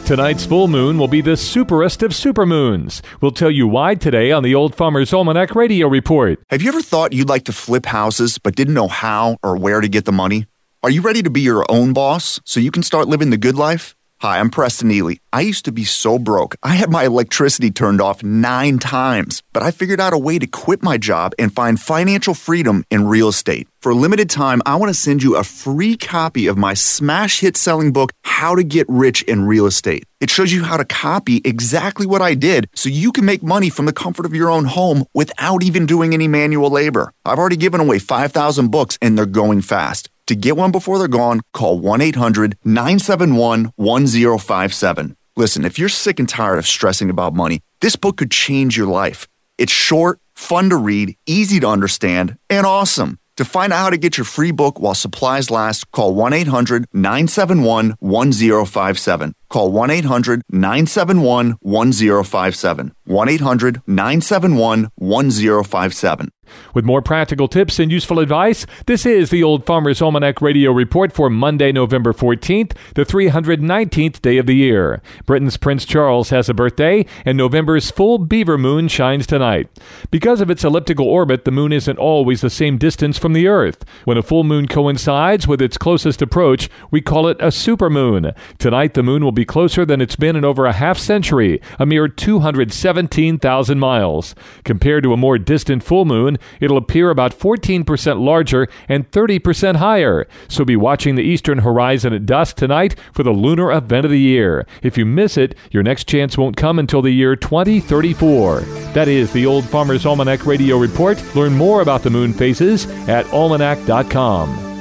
Tonight's full moon will be the superest of supermoons. We'll tell you why today on the Old Farmer's Almanac Radio Report. Have you ever thought you'd like to flip houses but didn't know how or where to get the money? Are you ready to be your own boss so you can start living the good life? Hi, I'm Preston Ely. I used to be so broke. I had my electricity turned off 9 times, but I figured out a way to quit my job and find financial freedom in real estate. For a limited time, I want to send you a free copy of my smash hit selling book, How to Get Rich in Real Estate. It shows you how to copy exactly what I did so you can make money from the comfort of your own home without even doing any manual labor. I've already given away 5,000 books and they're going fast. To get one before they're gone, call 1-800-971-1057. Listen, if you're sick and tired of stressing about money, this book could change your life. It's short, fun to read, easy to understand, and awesome. To find out how to get your free book while supplies last, call 1-800-971-1057. Call 1-800-971-1057. 1-800-971-1057. With more practical tips and useful advice, this is the Old Farmer's Almanac Radio Report for Monday, November 14th, the 319th day of the year. Britain's Prince Charles has a birthday, and November's full beaver moon shines tonight. Because of its elliptical orbit, the moon isn't always the same distance from the Earth. When a full moon coincides with its closest approach, we call it a supermoon. Tonight, the moon will be closer than it's been in over a half century, a mere 217,000 miles. Compared to a more distant full moon, it'll appear about 14% larger and 30% higher. So be watching the eastern horizon at dusk tonight for the lunar event of the year. If you miss it, your next chance won't come until the year 2034. That is the Old Farmer's Almanac Radio Report. Learn more about the moon phases at almanac.com.